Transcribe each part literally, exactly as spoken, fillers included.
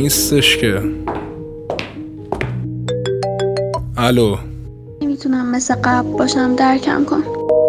نیستش که. الو، نمیتونم مثل قبل باشم، درکم کن.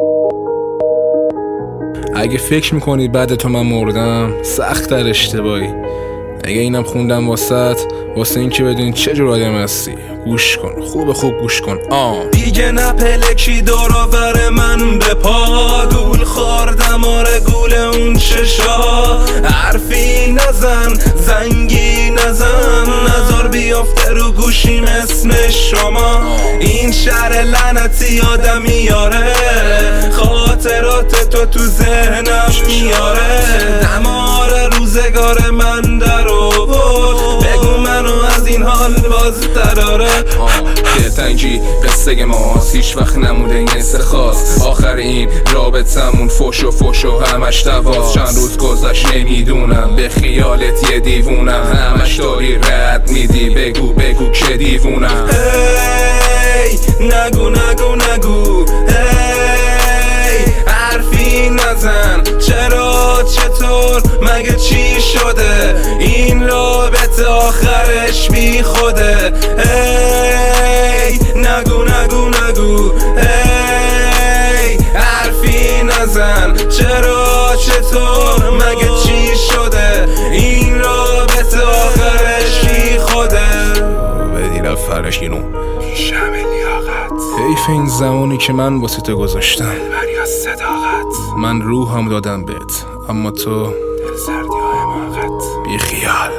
اگه فکر میکنی بعد تو من مردم سخت در اشتباهی. اگه اینم خوندم واسط واسه این که بدونی چه جور آدم هستی. گوش کن، خوب خوب گوش کن. آه دیگه نپلکی دورآور من به پا، گول خوردم آره گول اون چشا. حرفی نزن زنگی نزن، نظر بیافته رو گوشیم اسم شما. این شهر لعنتی آدم میاره، خاطرات تو تو ذهنم میاره. دمار روزگار من در آورد، بگو منو از این حال باز دراره. دلتنگی قصه ماست، هیچ وقت نموده این حس خاص. آخر این رابطمون فوش و فوش و همش دواست. چند روز گذشت نمیدونم به خیالت یه دیوونم، همش داری رد میدی بگو بگو که دیوونم. هی نگو نگو نگو، هی حرفی نزن، چرا چطور مگه چی شده؟ این رابطه آخرش بی خوده. هی نگو نگو نگو، هی حرفی نزن، چرا چطور مگه چی شده؟ این رابطه آخرش بی خوده. بدی رفرش اینو شب لیاقت، حیف این زمانی که من واسه تو گذاشتم. دلبری از صداقت، من روحم دادم بهت اما تو دل سردی های حماقت. بی خیال.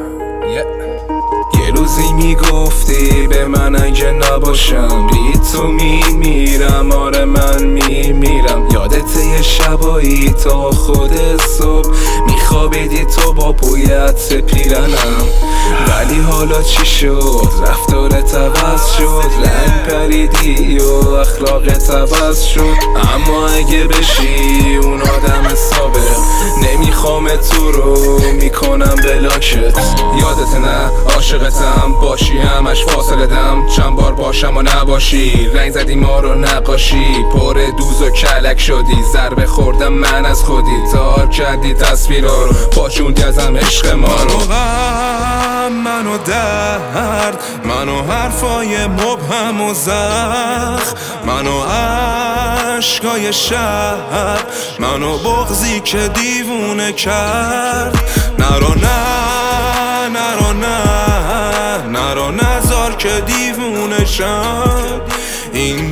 یه روزی میگفتی به من اگه نباشم بی تو میمیرم، آره من میمیرم. یادت یه شبایی تا خود صبح میخوابیدی تو با پویت پیرنم. ولی حالا چی شد؟ رفتارت عوض شد، رنگ پریدی و اخلاقت عوض شد. اما اگه بشی اون آدم سابق نمیخوام تو رو میکنم بلاکت. یادت نه عاشقتم باشی همش فاصله دم، چند بار باشم و نباشی. رنگ زدی ما رو نقاشی، پر دوز و کلک شدی. ضربه خوردم من از خودی، تار کردی تصویرها رو، پاچوندی ازم عشق ما رو. منو غم منو درد، منو حرفای مبهم و زخم، منو عشقای شب، منو بغضی که دیوونه کرد. نرو نه نرو نه نرو نزار که دیوونه شم. این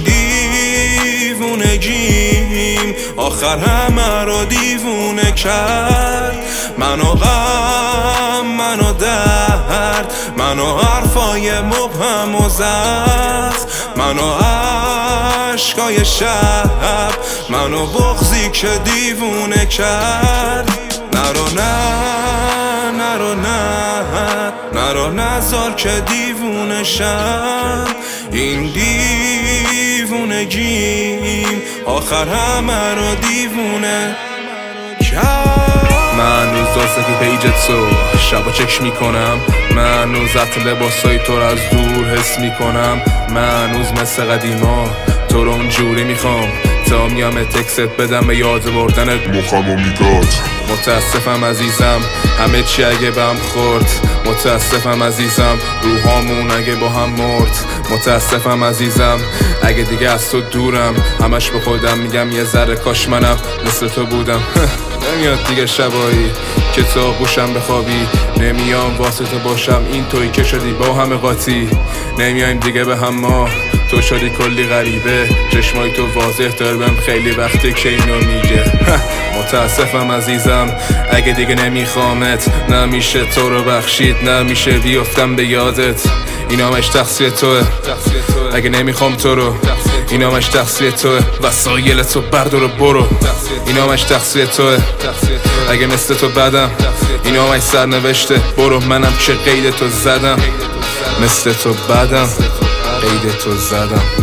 دیوونگیم آخر همه رو دیوونه کرد. منو غم منو درد، منو حرفای مبهم و زخم، منو عشقای شب، منو بغضی که دیوونه کرد. نرو نه نرو نه نرو نزار که دیوونه شم. این دیوونگیم آخر همه رو دیوونه کرد. من روز داستکی پیج تو شبا چک میکنم، من روز زفت لباسای تو رو از دور حس میکنم. من روز مثل قدیما تو رو اونجوری میخوام، تا میام تکست بدم به یاد بردنت مخم و میداد. متاسفم عزیزم همه چی اگه بهم خورد، متاسفم عزیزم روحامون اگه با هم مرد. متاسفم عزیزم اگه دیگه از تو دورم، همش به خودم میگم یه ذره کاش منم مثل تو بودم. نمیاد دیگه شبایی که تو گوشم بخوابی، نمیام واسه تو باشم این تویی که شدی با همه قاطی. نمیایم دیگه به هم ما، تو شدی کلی غریبه، چشمای تو واضح تر بهم خیلی وقتی که اینو میگه. متاسفم عزیزم اگه دیگه نمیخوامت، نمیشه تو رو بخشید، نمیشه بیفتم به یادت. این همش تقصیر توه اگه نمیخوام تو رو، این همش تقصیر توه وسایل تو بردار و برو. این همش تقصیر توه اگه مثل تو بدم، این همش سرنوشته برو. منم که قید تو زدم، مثل تو بدم قید تو زدم.